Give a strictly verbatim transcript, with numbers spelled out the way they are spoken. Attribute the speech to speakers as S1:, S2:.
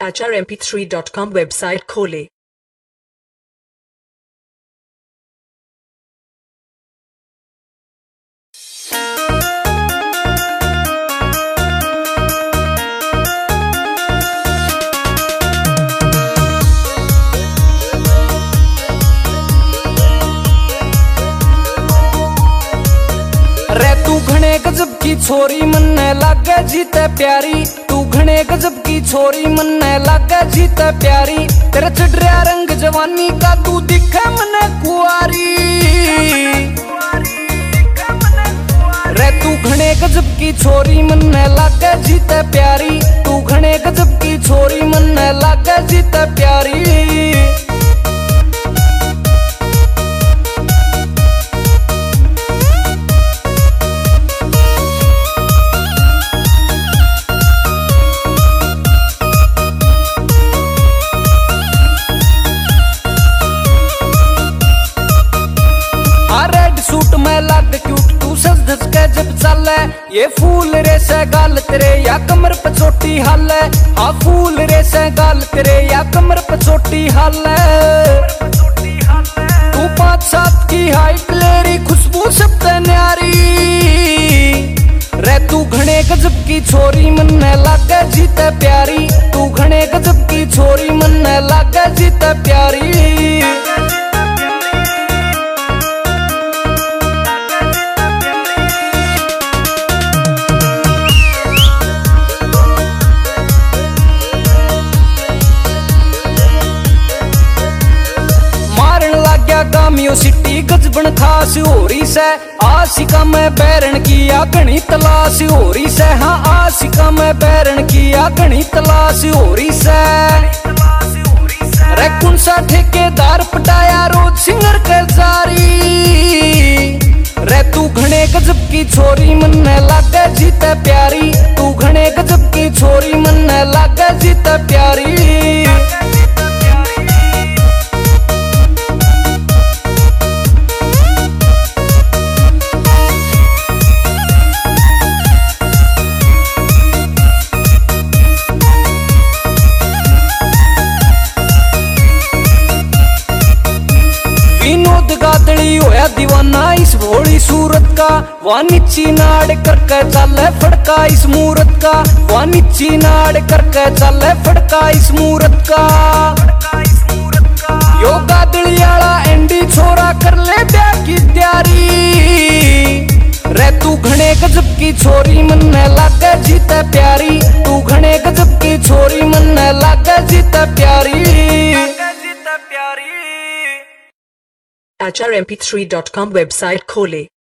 S1: H R M P three dot com website खोलें।
S2: रे तू घने गजब की छोरी मन्ने लागे जीते प्यारी, तू घने गजब की छोरी मन्ने लागे जीते प्यारी। तेरे चढ़िया रंग जवानी का तू दिखे मने कुआरी। रे तू घने गजब की छोरी मन्ने लागे जीते प्यारी, तू घने गजब की छोरी मन्ने लागे जीते प्यारी। सूट में लाग क्यूट तू सज धज के जब चले, ये फूल रे से गाल तेरे या कमर पे छोटी हाल है। हाँ फूल रे से गाल तेरे या कमर पे छोटी हाल है। तू पाँच सात की हाइट लेरी खुशबू सबसे न्यारी। रे तू घने गजब की छोरी मन्ने लागे जीते प्यारी, तू घने गजब की छोरी मन्ने लागे जीते प्यारी। गामियो सिटी गजबन खास हो रही से, आशिका में बैरन किया घनी तलाश हो रही से। हाँ आशिका में बैरन किया घनी तलाश हो रही से। रे कौन सा ठेकेदार पटाया रोज सिंगर के जारी। रे तू घने गजब की छोरी मन्ने लागे जीते प्यारी, तू घने गजब की छोरी मन्ने लागे जीते प्यारी। विनोद गादड़ी होया दीवाना इस भोली सूरत का, वह नीची नाड़ करके चले फड़का इस मूरत का। वह नीची नाड़ करके चले फड़का इस मूरत का। यो गादड़ी आला एंडी छोरा कर ले ब्याह की तैयारी। रे तू घने गजब की छोरी मन्ने लागे जीते प्यारी, तू घने गजब की छोरी मन्ने लागे जीते प्यारी।
S1: H R M P three dot com website खोलें।